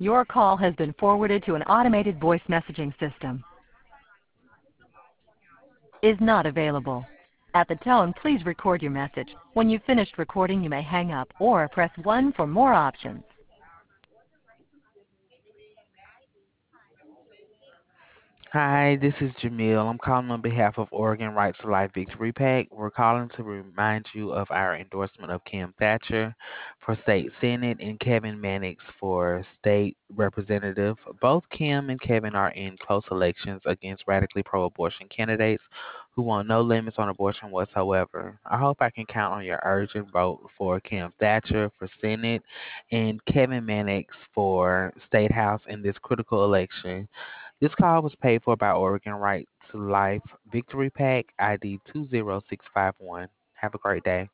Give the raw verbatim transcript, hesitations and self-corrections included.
Your call has been forwarded to an automated voice messaging system. Is not available. At the tone, please record your message. When you've finished recording, you may hang up or press one for more options. Hi, this is Jamil. I'm calling on behalf of Oregon Rights to Life Victory PAC. We're calling to remind you of our endorsement of Kim Thatcher for state senate and Kevin Mannix for state representative. Both Kim and Kevin are in close elections against radically pro-abortion candidates who want no limits on abortion whatsoever. I hope I can count on your urgent vote for Kim Thatcher for senate and Kevin Mannix for state house in this critical election. This call was paid for by Oregon Right to Life Victory PAC I D two zero six five one. Have a great day.